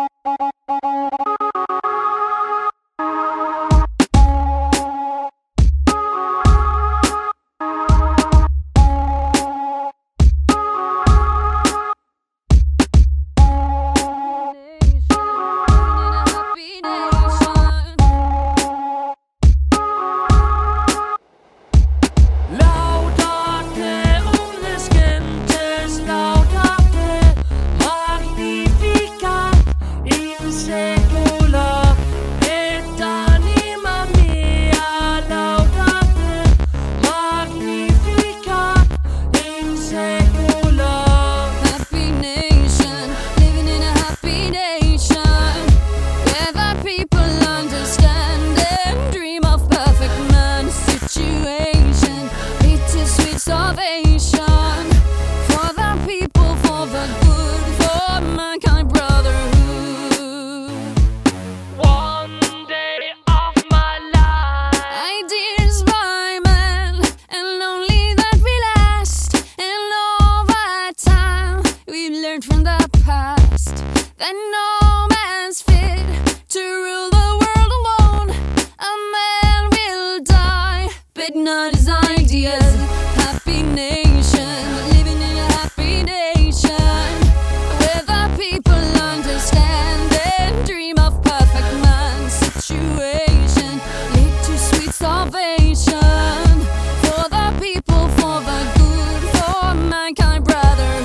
From the past, that no man's fit to rule the world alone. A man will die, but not his ideas. Happy nation, living in a happy nation, where the people understand and dream of perfect man's situation. Lead to sweet salvation for the people, for the good, for mankind brotherhood.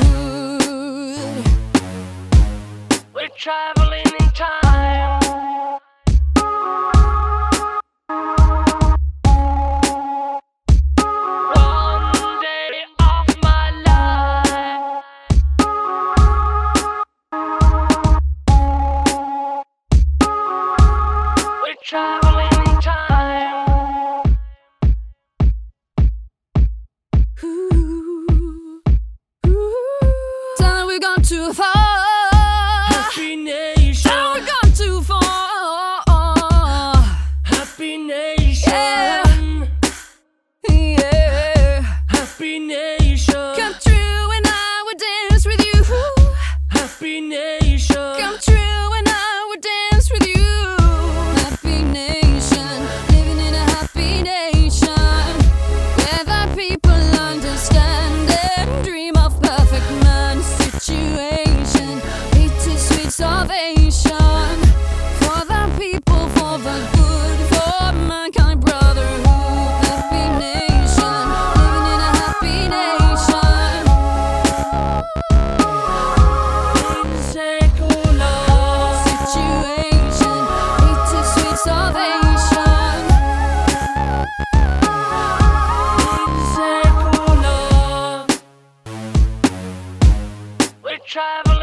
We're traveling in time. One day of my life. We're traveling in time. Ooh, ooh. Time we've gone too far. Happy nation. Now we've gone too far. Happy nation. Yeah. Happy nation. Come true and I would dance with you. Happy nation. Come true and I would dance with you. Happy nation, living in a happy nation, where the people understand and dream of perfect man's situation. It is sweet salvation for the people, for the good, for mankind brotherhood. Happy nation, living in a happy nation. Secular Situation, it is sweet salvation. Secular. We're traveling.